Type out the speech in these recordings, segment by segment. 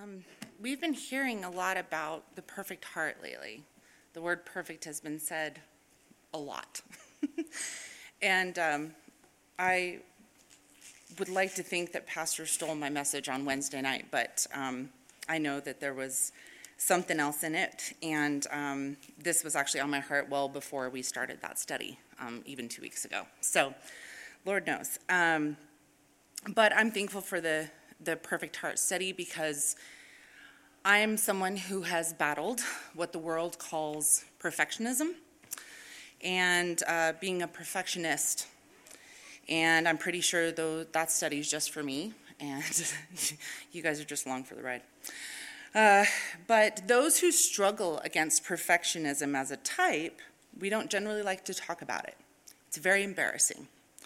We've been hearing a lot about the perfect heart lately. The word perfect has been said a lot. And I would like to think that Pastor stole my message on Wednesday night, but I know that there was something else in it, and this was actually on my heart well before we started that study, even 2 weeks ago. So, Lord knows. But I'm thankful for the Perfect Heart study because I'm someone who has battled what the world calls perfectionism and being a perfectionist. And I'm pretty sure though that study is just for me, and you guys are just along for the ride. But those who struggle against perfectionism as a type, we don't generally like to talk about it. It's very embarrassing.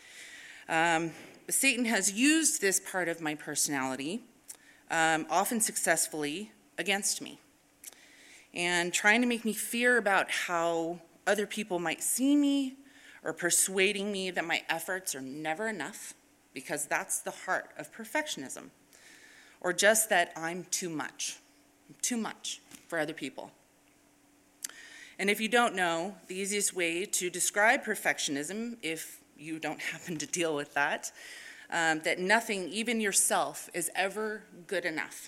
Satan has used this part of my personality, often successfully, against me, and trying to make me fear about how other people might see me, or persuading me that my efforts are never enough, because that's the heart of perfectionism, or just that I'm too much for other people. And if you don't know, the easiest way to describe perfectionism, if you don't happen to deal with that nothing, even yourself, is ever good enough.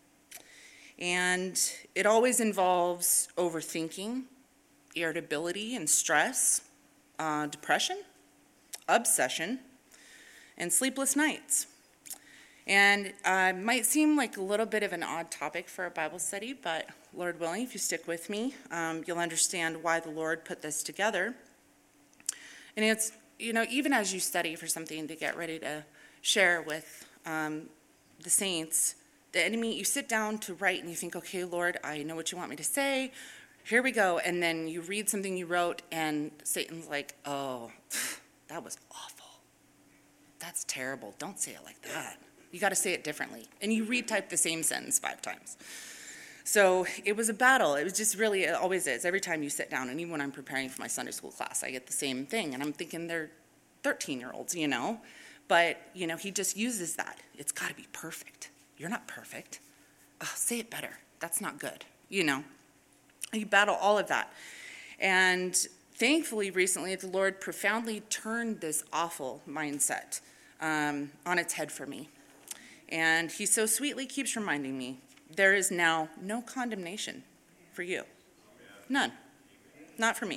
And it always involves overthinking, irritability and stress, depression, obsession, and sleepless nights. And it might seem like a little bit of an odd topic for a Bible study, but Lord willing, if you stick with me, you'll understand why the Lord put this together. And it's, even as you study for something to get ready to share with the saints, the enemy, you sit down to write and you think, okay, Lord, I know what you want me to say. Here we go. And then you read something you wrote and Satan's like, oh, that was awful. That's terrible. Don't say it like that. You got to say it differently. And you retype the same sentence 5 times. So it was a battle. It was just really, it always is. Every time you sit down, and even when I'm preparing for my Sunday school class, I get the same thing. And I'm thinking they're 13-year-olds, But, he just uses that. It's got to be perfect. You're not perfect. Oh, say it better. That's not good. You battle all of that. And thankfully, recently, the Lord profoundly turned this awful mindset on its head for me. And he so sweetly keeps reminding me, there is now no condemnation for you. None. Not for me.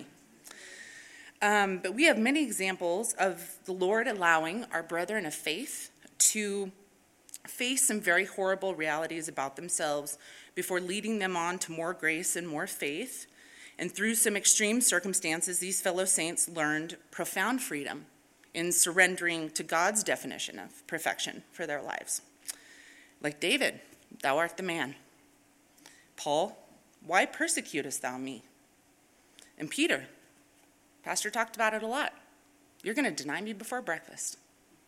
But we have many examples of the Lord allowing our brethren of faith to face some very horrible realities about themselves before leading them on to more grace and more faith. And through some extreme circumstances, these fellow saints learned profound freedom in surrendering to God's definition of perfection for their lives. Like David, thou art the man. Paul, why persecutest thou me? And Peter, Pastor talked about it a lot. You're going to deny me before breakfast.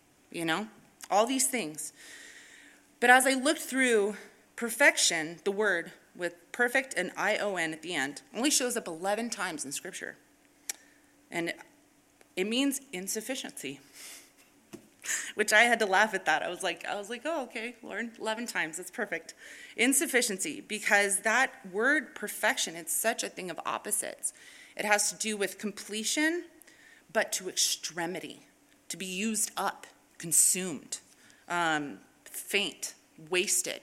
All these things. But as I looked through perfection, the word with perfect and I-O-N at the end only shows up 11 times in Scripture. And it means insufficiency, which I had to laugh at that. I was like, oh, okay, Lord, 11 times, that's perfect. Insufficiency, because that word perfection, it's such a thing of opposites. It has to do with completion, but to extremity, to be used up, consumed, faint, wasted,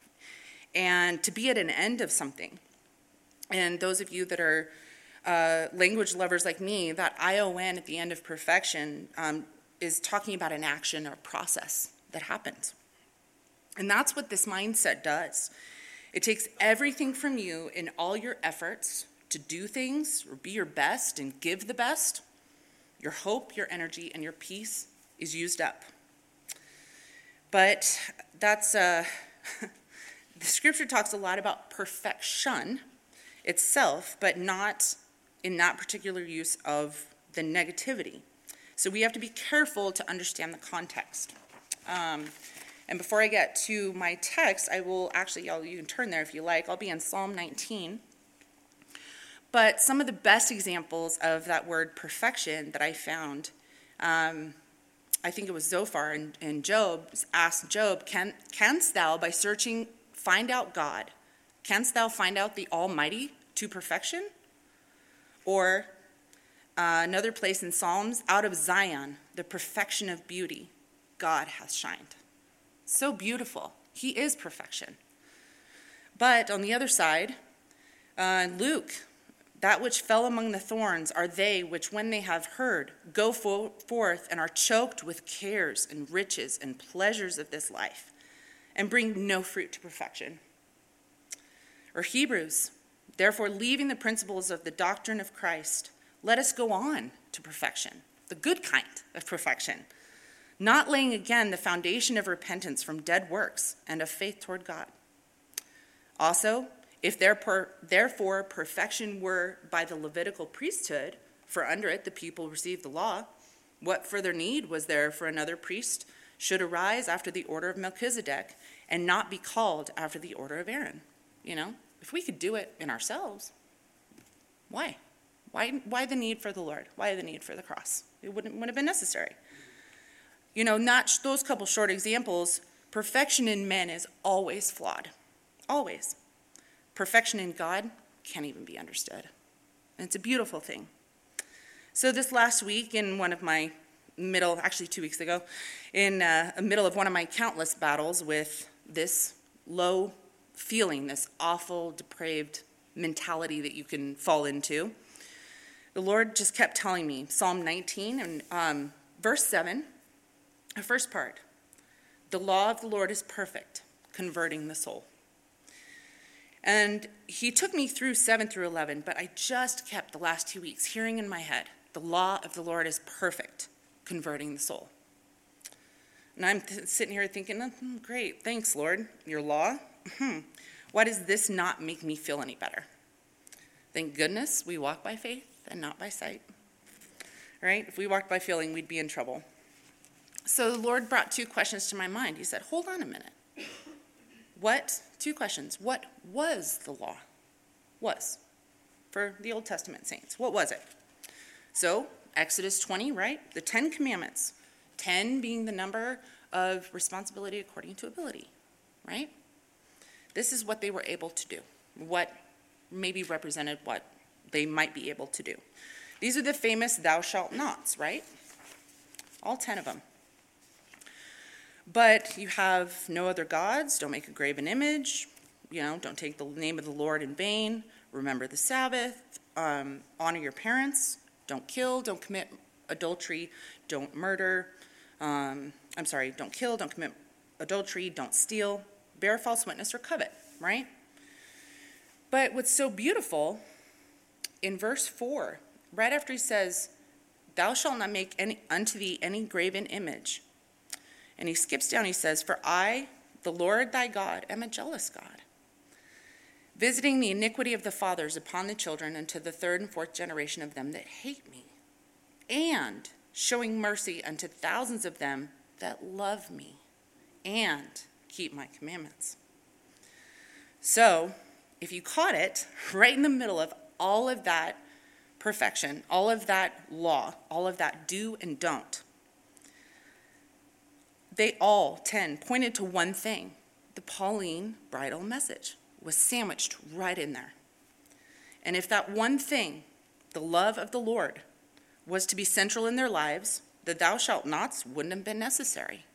and to be at an end of something. And those of you that are language lovers like me, that I-O-N at the end of perfection is talking about an action or a process that happens. And that's what this mindset does. It takes everything from you in all your efforts to do things or be your best and give the best. Your hope, your energy, and your peace is used up. But that's, the Scripture talks a lot about perfection itself, but not in that particular use of the negativity. So we have to be careful to understand the context. And before I get to my text, I will actually, you can turn there if you like. I'll be in Psalm 19. But some of the best examples of that word perfection that I found, I think it was Zophar and Job asked Job, canst thou by searching find out God? Canst thou find out the Almighty to perfection? Or another place in Psalms, out of Zion, the perfection of beauty, God hath shined. So beautiful. He is perfection. But on the other side, Luke, that which fell among the thorns are they which, when they have heard, go forth and are choked with cares and riches and pleasures of this life, and bring no fruit to perfection. Or Hebrews, therefore, leaving the principles of the doctrine of Christ, let us go on to perfection, the good kind of perfection, not laying again the foundation of repentance from dead works and of faith toward God. Also, if therefore perfection were by the Levitical priesthood, for under it the people received the law, what further need was there for another priest should arise after the order of Melchizedek and not be called after the order of Aaron? If we could do it in ourselves, why? Why the need for the Lord? Why the need for the cross? It wouldn't have been necessary. Not those couple short examples. Perfection in men is always flawed. Always. Perfection in God can't even be understood. And it's a beautiful thing. So this last week, in one of my 2 weeks ago, in the middle of one of my countless battles with this low feeling, this awful, depraved mentality that you can fall into, the Lord just kept telling me, Psalm 19 and verse 7, the first part, the law of the Lord is perfect, converting the soul. And he took me through 7 through 11, but I just kept the last 2 weeks hearing in my head, the law of the Lord is perfect, converting the soul. And I'm sitting here thinking, great, thanks, Lord, your law. Why does this not make me feel any better? Thank goodness we walk by faith and not by sight. Right? If we walked by feeling, we'd be in trouble. So the Lord brought 2 questions to my mind. He said, hold on a minute. 2 questions. What was the law? For the Old Testament saints. What was it? So, Exodus 20, right? The 10 commandments. 10 being the number of responsibility according to ability, right? This is what they were able to do. What maybe represented what they might be able to do. These are the famous thou shalt nots, right? All 10 of them. But you have no other gods, don't make a graven image, don't take the name of the Lord in vain, remember the Sabbath, honor your parents, don't kill, don't commit adultery, don't murder, don't kill, don't commit adultery, don't steal, bear false witness, or covet, right? But what's so beautiful, in verse 4, right after he says, thou shalt not make unto thee any graven image, and he skips down, he says, for I, the Lord thy God, am a jealous God, visiting the iniquity of the fathers upon the children unto the 3rd and 4th generation of them that hate me, and showing mercy unto thousands of them that love me and keep my commandments. So, if you caught it, right in the middle of all of that perfection, all of that law, all of that do and don't, they all 10 pointed to one thing. The Pauline bridal message was sandwiched right in there. And if that one thing, the love of the Lord, was to be central in their lives, the thou shalt nots wouldn't have been necessary.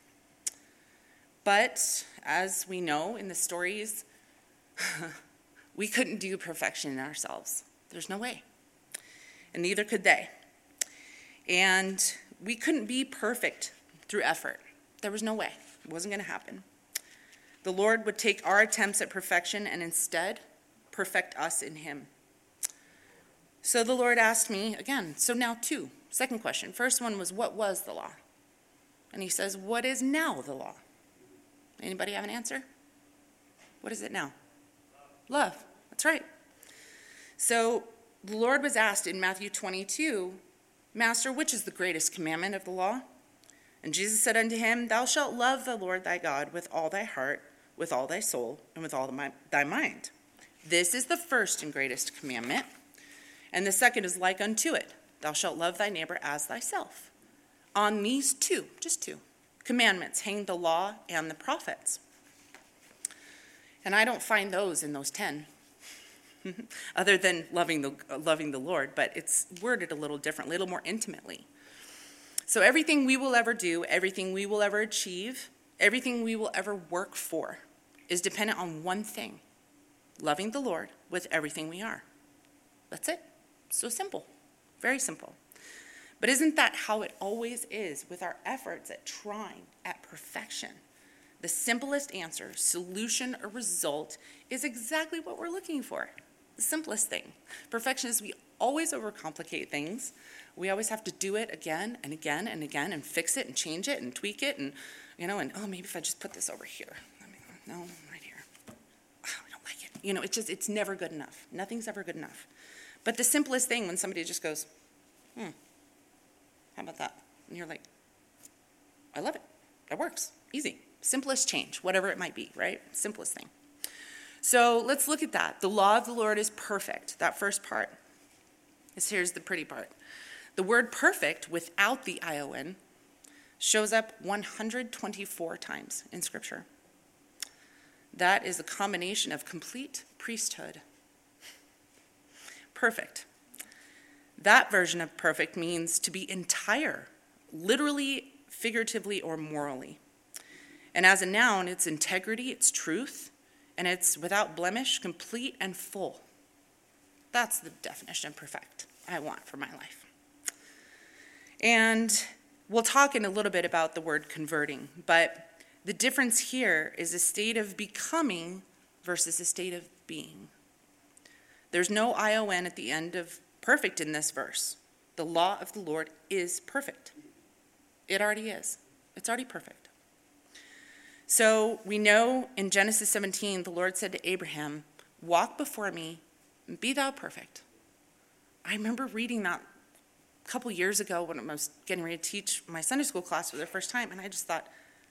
But as we know in the stories, we couldn't do perfection in ourselves. There's no way. And neither could they. And we couldn't be perfect through effort. There was no way. It wasn't going to happen. The Lord would take our attempts at perfection and instead perfect us in him. So the Lord asked me again, so now 2. Second question. First one was, what was the law? And he says, what is now the law? Anybody have an answer? What is it now? Love. That's right. So the Lord was asked in Matthew 22, Master, which is the greatest commandment of the law? And Jesus said unto him, thou shalt love the Lord thy God with all thy heart, with all thy soul, and with all thy mind. This is the first and greatest commandment. And the second is like unto it. Thou shalt love thy neighbor as thyself. On these 2, just 2, commandments hang the law and the prophets. And I don't find those in those 10, other than loving the Lord, but it's worded a little differently, a little more intimately. So everything we will ever do, everything we will ever achieve, everything we will ever work for is dependent on one thing: loving the Lord with everything we are. That's it. So simple. Very simple. But isn't that how it always is with our efforts at trying at perfection? The simplest answer, solution, or result is exactly what we're looking for. The simplest thing. Perfection is we always overcomplicate things. We always have to do it again and again and again and fix it and change it and tweak it and, maybe if I just put this over here. No, right here. Oh, I don't like it. It's never good enough. Nothing's ever good enough. But the simplest thing, when somebody just goes, how about that? And you're like, I love it. That works. Easy. Simplest change, whatever it might be, right? Simplest thing. So let's look at that. The law of the Lord is perfect. That first part. Here's the pretty part. The word perfect without the ION shows up 124 times in Scripture. That is a combination of complete priesthood. Perfect. That version of perfect means to be entire, literally, figuratively, or morally. And as a noun, it's integrity, it's truth, and it's without blemish, complete, and full. That's the definition of perfect I want for my life. And we'll talk in a little bit about the word converting, but the difference here is a state of becoming versus a state of being. There's no ION at the end of perfect in this verse. The law of the Lord is perfect. It already is. It's already perfect. So we know in Genesis 17, the Lord said to Abraham, walk before me and be thou perfect. I remember reading that a couple years ago when I was getting ready to teach my Sunday school class for the first time, and I just thought,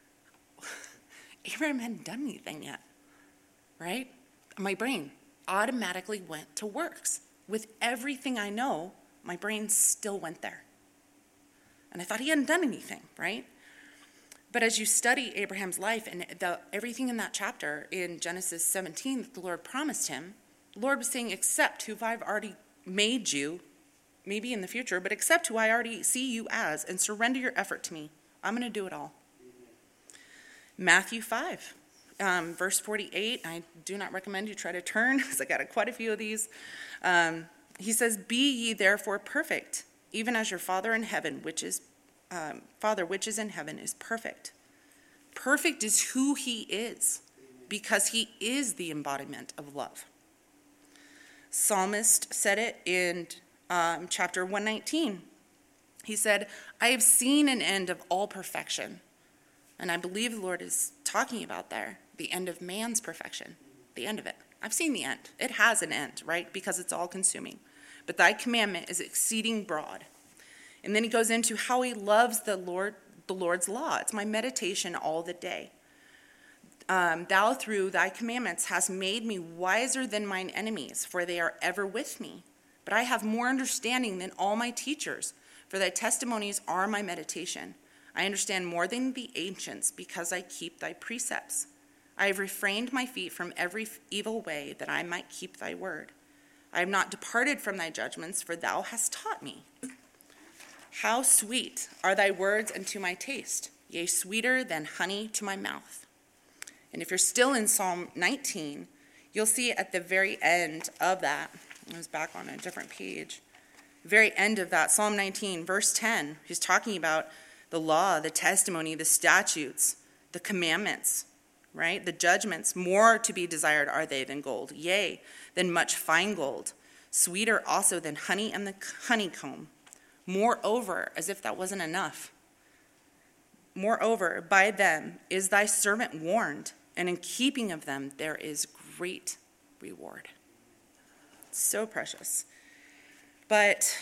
Abraham hadn't done anything yet, right? My brain automatically went to works. With everything I know, my brain still went there. And I thought he hadn't done anything, right? But as you study Abraham's life and everything in that chapter in Genesis 17 that the Lord promised him, the Lord was saying, accept who I've already made you, maybe in the future, but accept who I already see you as and surrender your effort to me. I'm going to do it all. Matthew 5, verse 48, I do not recommend you try to turn because I got quite a few of these. He says, be ye therefore perfect, even as your Father in heaven, which is in heaven, is perfect. Perfect is who he is, because he is the embodiment of love. Psalmist said it in chapter 119. He said, I have seen an end of all perfection. And I believe the Lord is talking about there, the end of man's perfection, the end of it. I've seen the end. It has an end, right? Because it's all consuming. But thy commandment is exceeding broad. And then he goes into how he loves the Lord's law. It's my meditation all the day. Thou through thy commandments hast made me wiser than mine enemies, for they are ever with me. But I have more understanding than all my teachers, for thy testimonies are my meditation. I understand more than the ancients, because I keep thy precepts. I have refrained my feet from every evil way, that I might keep thy word. I have not departed from thy judgments, for thou hast taught me. How sweet are thy words unto my taste, yea, sweeter than honey to my mouth. And if you're still in Psalm 19, you'll see at the very end of that, I was back on a different page, very end of that, Psalm 19, verse 10, he's talking about the law, the testimony, the statutes, the commandments, right? The judgments, more to be desired are they than gold, yea, than much fine gold, sweeter also than honey and the honeycomb. Moreover, as if that wasn't enough, moreover, by them is thy servant warned, and in keeping of them there is great reward. So precious. But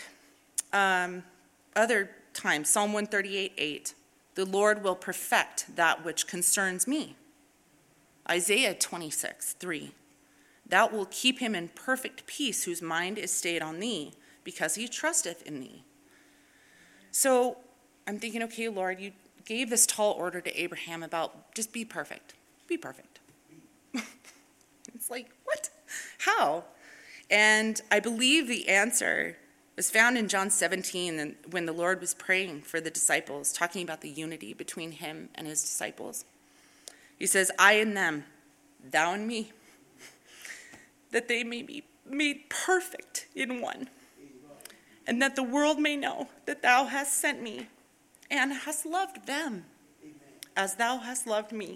other times, Psalm 138:8, the Lord will perfect that which concerns me. Isaiah 26:3, thou wilt keep him in perfect peace whose mind is stayed on thee, because he trusteth in thee. So I'm thinking, okay, Lord, you gave this tall order to Abraham about just be perfect. Be perfect. like, what? How? And I believe the answer was found in John 17, and when the Lord was praying for the disciples, talking about the unity between him and his disciples. He says, I and them, thou and me, that they may be made perfect in one, and that the world may know that thou hast sent me and hast loved them as thou hast loved me.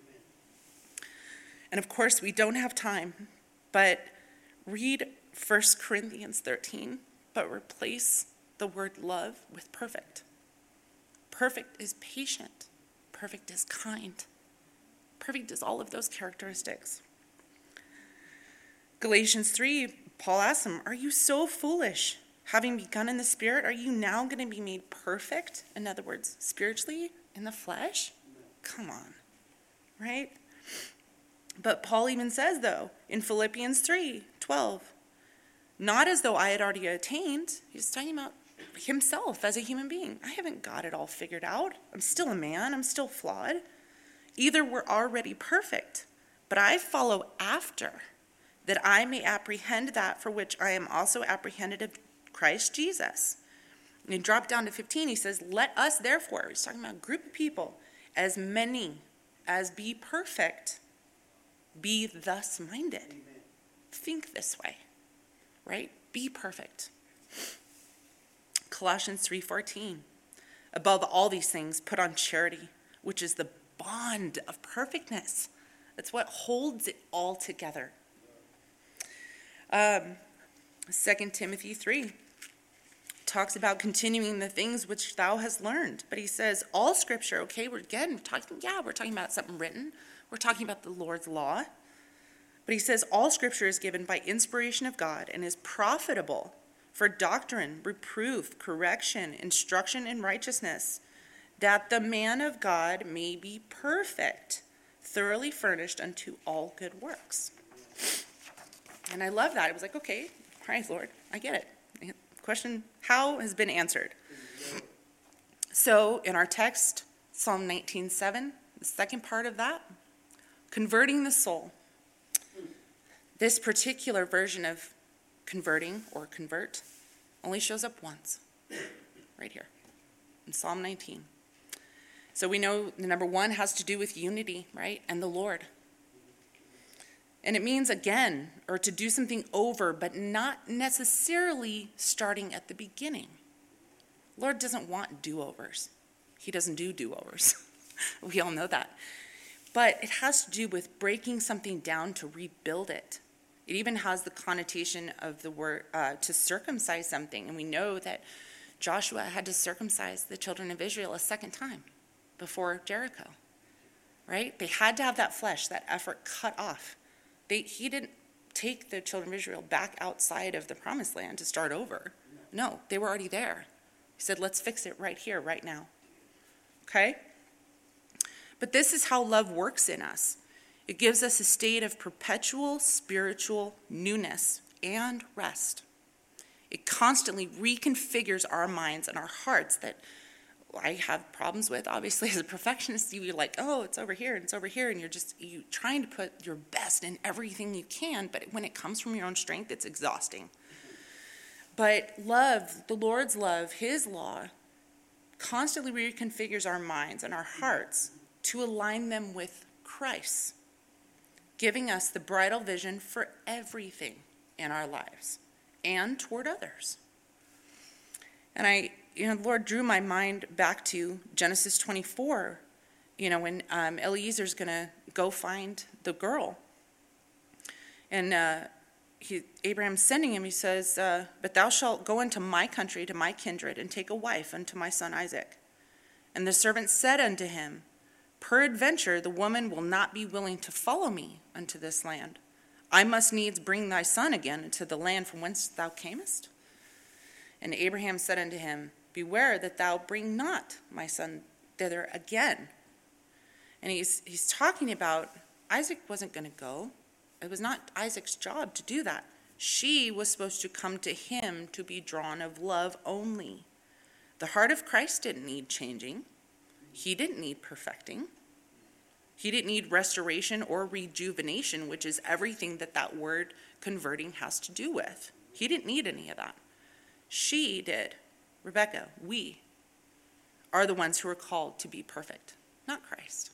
And of course, we don't have time, but read 1 Corinthians 13, but replace the word love with perfect. Perfect is patient. Perfect is kind. Perfect is all of those characteristics. Galatians 3, Paul asks him, are you so foolish? Having begun in the spirit, are you now going to be made perfect? In other words, spiritually, in the flesh? Come on, right? But Paul even says, though, in Philippians 3:12, not as though I had already attained. He's talking about himself as a human being. I haven't got it all figured out. I'm still a man. I'm still flawed. Either we're already perfect, but I follow after, that I may apprehend that for which I am also apprehended of Christ Jesus. And you drop down to 15, he says, let us therefore, he's talking about a group of people, as many as be perfect, be thus minded. Amen. Think this way, right? Be perfect. Colossians 3:14, above all these things, put on charity, which is the bond of perfectness. That's what holds it all together. 2 Timothy 3 talks about continuing the things which thou hast learned. But he says, all scripture, okay, we're talking about something written. We're talking about the Lord's law. But he says, all scripture is given by inspiration of God and is profitable for doctrine, reproof, correction, instruction in righteousness, that the man of God may be perfect, thoroughly furnished unto all good works. And I love that. It was like, okay, all right, Lord, I get it. Question, how, has been answered. So in our text, Psalm 19:7, the second part of that, converting the soul. This particular version of converting or convert only shows up once, right here, in Psalm 19. So we know the number one has to do with unity, right, and the Lord. And it means again, or to do something over, but not necessarily starting at the beginning. Lord doesn't want do-overs. He doesn't do do-overs. We all know that. But it has to do with breaking something down to rebuild it. It even has the connotation of the word to circumcise something. And we know that Joshua had to circumcise the children of Israel a second time before Jericho, right? They had to have that flesh, that effort cut off. He didn't take the children of Israel back outside of the promised land to start over. No, they were already there. He said, let's fix it right here, right now. Okay? But this is how love works in us. It gives us a state of perpetual spiritual newness and rest. It constantly reconfigures our minds and our hearts that I have problems with. Obviously, as a perfectionist, you're like, oh, it's over here and it's over here, and you're trying to put your best in everything you can, but when it comes from your own strength, it's exhausting. But love, the Lord's love, his law, constantly reconfigures our minds and our hearts to align them with Christ, giving us the bridal vision for everything in our lives and toward others. And the Lord drew my mind back to Genesis 24, when Eliezer's going to go find the girl. And Abraham's sending him, he says, but thou shalt go into my country, to my kindred, and take a wife unto my son Isaac. And the servant said unto him, peradventure the woman will not be willing to follow me unto this land. I must needs bring thy son again into the land from whence thou camest. And Abraham said unto him, beware that thou bring not my son thither again. And he's talking about Isaac wasn't going to go. It was not Isaac's job to do that. She was supposed to come to him to be drawn of love only. The heart of Christ didn't need changing. He didn't need perfecting. He didn't need restoration or rejuvenation, which is everything that word converting has to do with. He didn't need any of that. She did. Rebecca, we are the ones who are called to be perfect, not Christ.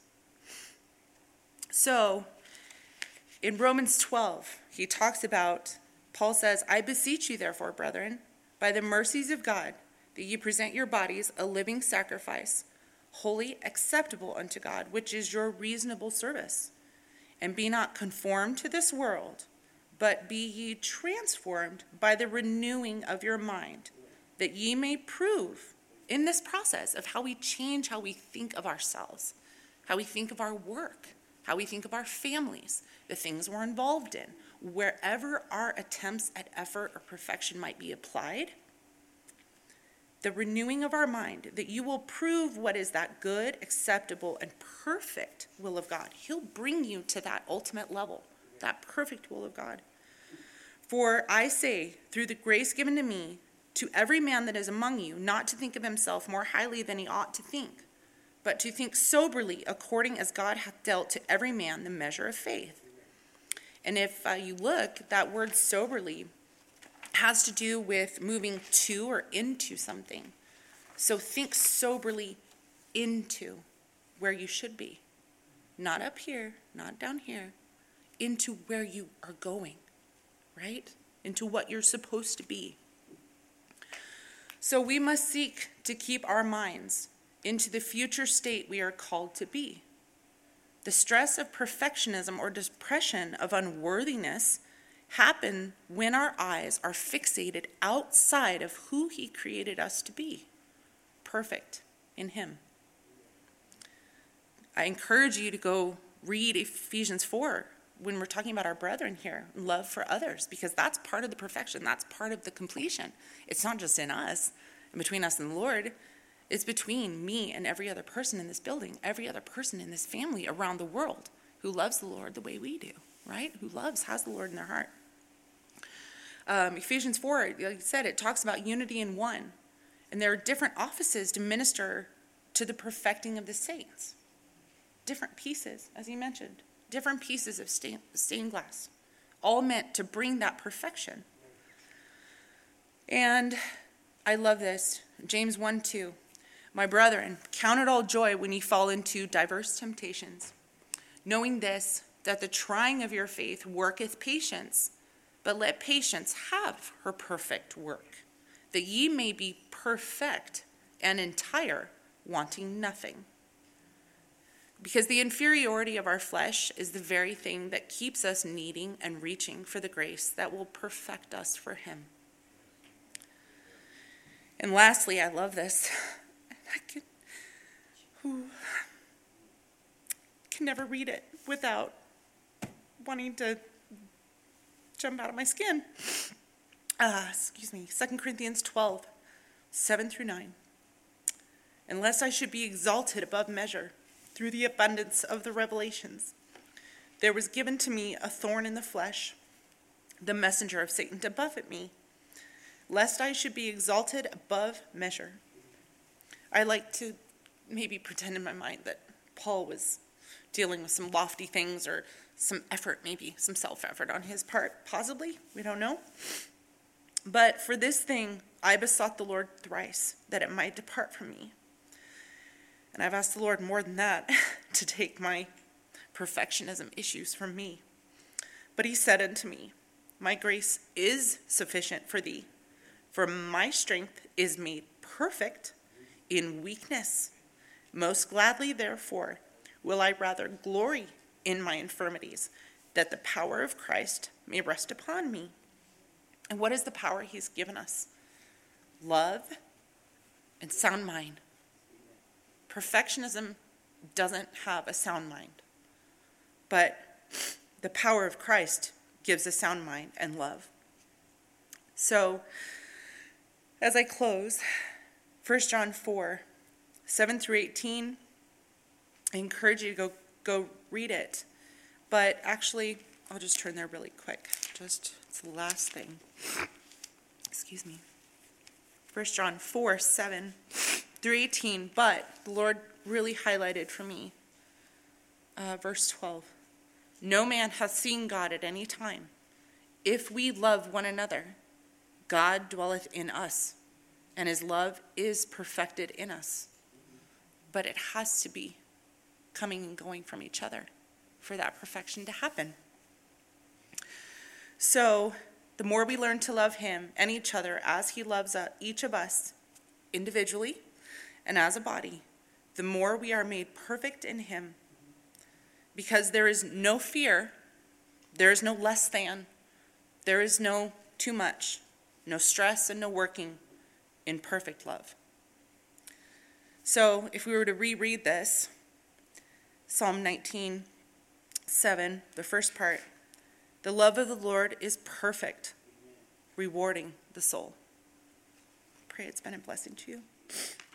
So, in Romans 12, he talks about, Paul says, I beseech you, therefore, brethren, by the mercies of God, that you present your bodies a living sacrifice, holy, acceptable unto God, which is your reasonable service. And be not conformed to this world, but be ye transformed by the renewing of your mind, that ye may prove in this process of how we change how we think of ourselves, how we think of our work, how we think of our families, the things we're involved in, wherever our attempts at effort or perfection might be applied, the renewing of our mind, that you will prove what is that good, acceptable, and perfect will of God. He'll bring you to that ultimate level, that perfect will of God. For I say, through the grace given to me, to every man that is among you, not to think of himself more highly than he ought to think, but to think soberly, according as God hath dealt to every man the measure of faith. And if you look, that word soberly has to do with moving to or into something. So think soberly into where you should be. Not up here, not down here, into where you are going, right? Into what you're supposed to be. So we must seek to keep our minds into the future state we are called to be. The stress of perfectionism or depression of unworthiness happen when our eyes are fixated outside of who he created us to be, perfect in him. I encourage you to go read Ephesians 4 when we're talking about our brethren here, love for others, because that's part of the perfection. That's part of the completion. It's not just in us and between us and the Lord. It's between me and every other person in this building, every other person in this family around the world who loves the Lord the way we do, right? Who has the Lord in their heart. Ephesians 4, like I said, it talks about unity in one. And there are different offices to minister to the perfecting of the saints. Different pieces, as he mentioned. Different pieces of stained glass. All meant to bring that perfection. And I love this. James 1:2. My brethren, count it all joy when ye fall into diverse temptations, knowing this, that the trying of your faith worketh patience. But let patience have her perfect work, that ye may be perfect and entire, wanting nothing. Because the inferiority of our flesh is the very thing that keeps us needing and reaching for the grace that will perfect us for him. And lastly, I love this. I can never read it without wanting to jump out of my skin. 2 Corinthians 12, 7-9. Unless I should be exalted above measure through the abundance of the revelations, there was given to me a thorn in the flesh, the messenger of Satan to buffet me, lest I should be exalted above measure. I like to maybe pretend in my mind that Paul was dealing with some lofty things or some effort, maybe some self-effort on his part, possibly, we don't know. But for this thing, I besought the Lord thrice, that it might depart from me. And I've asked the Lord more than that, to take my perfectionism issues from me. But he said unto me, my grace is sufficient for thee, for my strength is made perfect in weakness. Most gladly, therefore, will I rather glory in my infirmities, that the power of Christ may rest upon me. And what is the power he's given us? Love and sound mind. Perfectionism doesn't have a sound mind, but the power of Christ gives a sound mind and love. So, as I close, 1 John 4, 7-18, I encourage you to go read it. But actually, I'll just turn there really quick. It's the last thing. Excuse me. 1 John 4, 7-18. But the Lord really highlighted for me verse 12. No man hath seen God at any time. If we love one another, God dwelleth in us, and his love is perfected in us. But it has to be coming and going from each other for that perfection to happen. So the more we learn to love him and each other as he loves each of us individually and as a body, the more we are made perfect in him. Because there is no fear, there is no less than, there is no too much, no stress and no working in perfect love. So if we were to reread this, Psalm 19:7, the first part, the love of the Lord is perfect, rewarding the soul. Pray it's been a blessing to you.